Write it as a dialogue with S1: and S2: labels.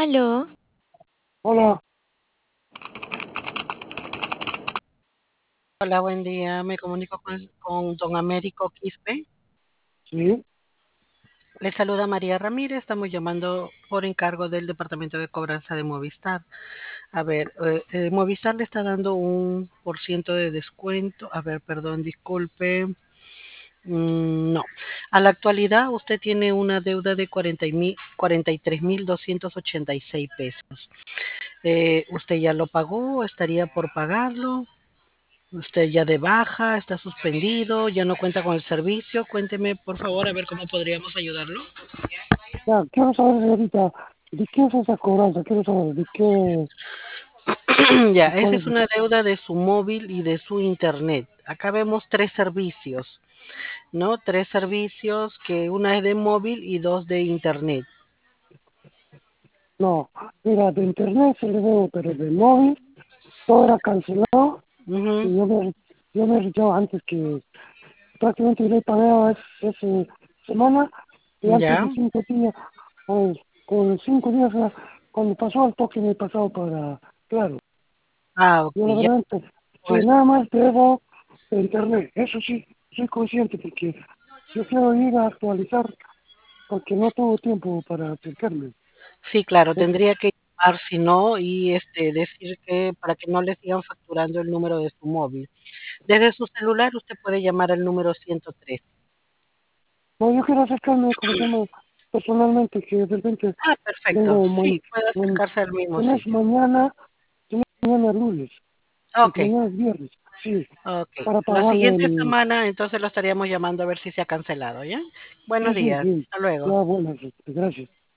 S1: Aló,
S2: Hola,
S3: Hola, buen día. Me comunico con don Américo Quispe.
S2: sí,
S3: Le saluda María Ramírez. Estamos llamando por encargo del Departamento de Cobranza de Movistar. A ver, Movistar le está dando un por ciento de descuento. A ver, perdón, disculpe. No. A la actualidad usted tiene una deuda de 43.286 pesos. ¿Usted ya lo pagó? ¿Estaría por pagarlo? Usted ya de baja, está suspendido, ya no cuenta con el servicio. Cuénteme, por favor, a ver cómo podríamos ayudarlo.
S2: ya, quiero saber ahorita, ¿de qué es esa cobranza? Quiero saber,
S3: Ya,
S2: de
S3: esa
S2: cuál
S3: es
S2: es,
S3: una deuda de su móvil y de su internet. Acá vemos tres servicios, ¿no? Tres servicios, que una es de móvil y dos de internet.
S2: no, mira, de internet se le debo, pero de móvil, todo era cancelado,
S3: Ujú.
S2: y yo me he retirado antes que, prácticamente le he pagado esa semana, y antes
S3: Ya.
S2: de 5 días, pues, con 5 días, cuando pasó el toque me he pasado para, claro,
S3: Ah, ok,
S2: yo la
S3: ya.
S2: verdad, que nada más debo de internet, eso sí, soy consciente, porque yo quiero ir a actualizar porque no tuvo tiempo para acercarme.
S3: Sí, claro,
S2: Eso,
S3: tendría que llamar si no y decir que para que no le sigan facturando el número de su móvil. Desde su celular usted puede llamar al número 103.
S2: no, yo quiero acercarme, como se llama, personalmente, que de repente
S3: Ah, perfecto.
S2: vengo,
S3: Sí, puede
S2: man-
S3: acercarse al mismo
S2: si no es
S3: sitio.
S2: mañana, si no es mañana lunes,
S3: Ok,
S2: porque mañana es viernes, sí,
S3: ok.
S2: para
S3: La
S2: pagar
S3: siguiente
S2: el,
S3: semana entonces lo estaríamos llamando a ver si se ha cancelado, ¿ya? Buenos
S2: sí, sí,
S3: días.
S2: bien,
S3: Hasta
S2: ya
S3: luego.
S2: buenas, gracias.